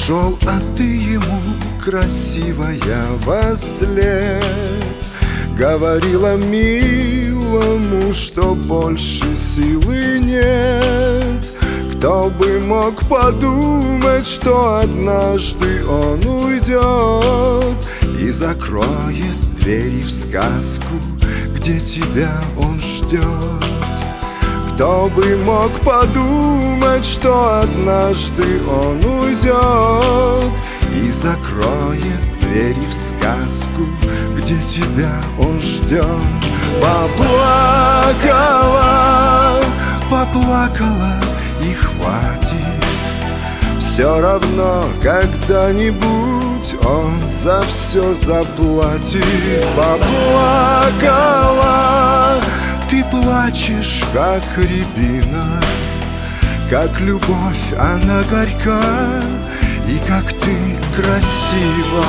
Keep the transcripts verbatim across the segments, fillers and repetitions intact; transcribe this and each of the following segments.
ушел, а ты ему, красивая, вослед говорила милому, что больше силы нет. Кто бы мог подумать, что однажды он уйдет и закроет двери в сказку, где тебя он ждет. Кто бы мог подумать, что однажды он уйдет и закроет двери в сказку, где тебя он ждет. Поплакала, поплакала и хватит. Все равно когда-нибудь он за все заплатит. Поплакала, ты плачешь, как рябина, как любовь она горька, и как ты красива.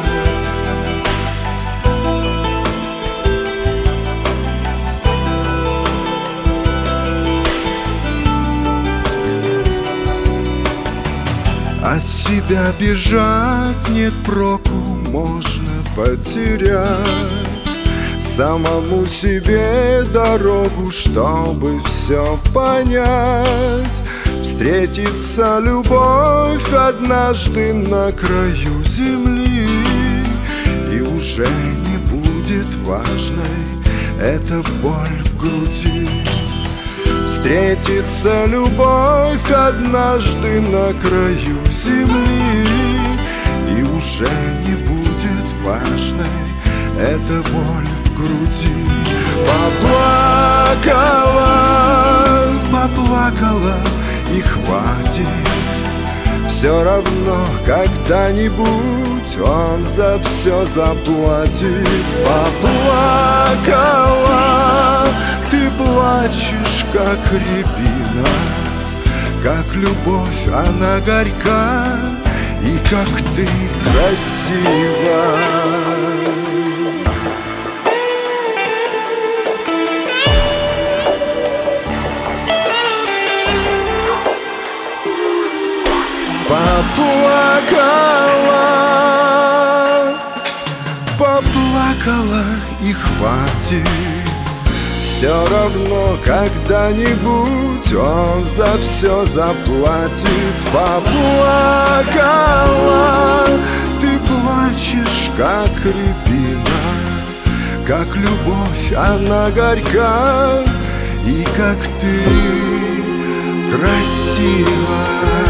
От себя бежать нет проку, можно потерять самому себе дорогу, чтобы все понять. Встретится любовь однажды на краю земли, и уже не будет важной эта боль в груди. Встретится любовь однажды на краю земли, и уже не будет важной эта боль в груди. Поплакала, поплакала и хватит. Все равно когда-нибудь он за все заплатит. Поплакала, ты плачешь, как рябина, как любовь она горька, и как ты красива. Поплакала, поплакала и хватит. Все равно когда-нибудь он за все заплатит. Поплакала, ты плачешь, как рябина, как любовь она горька, и как ты красива.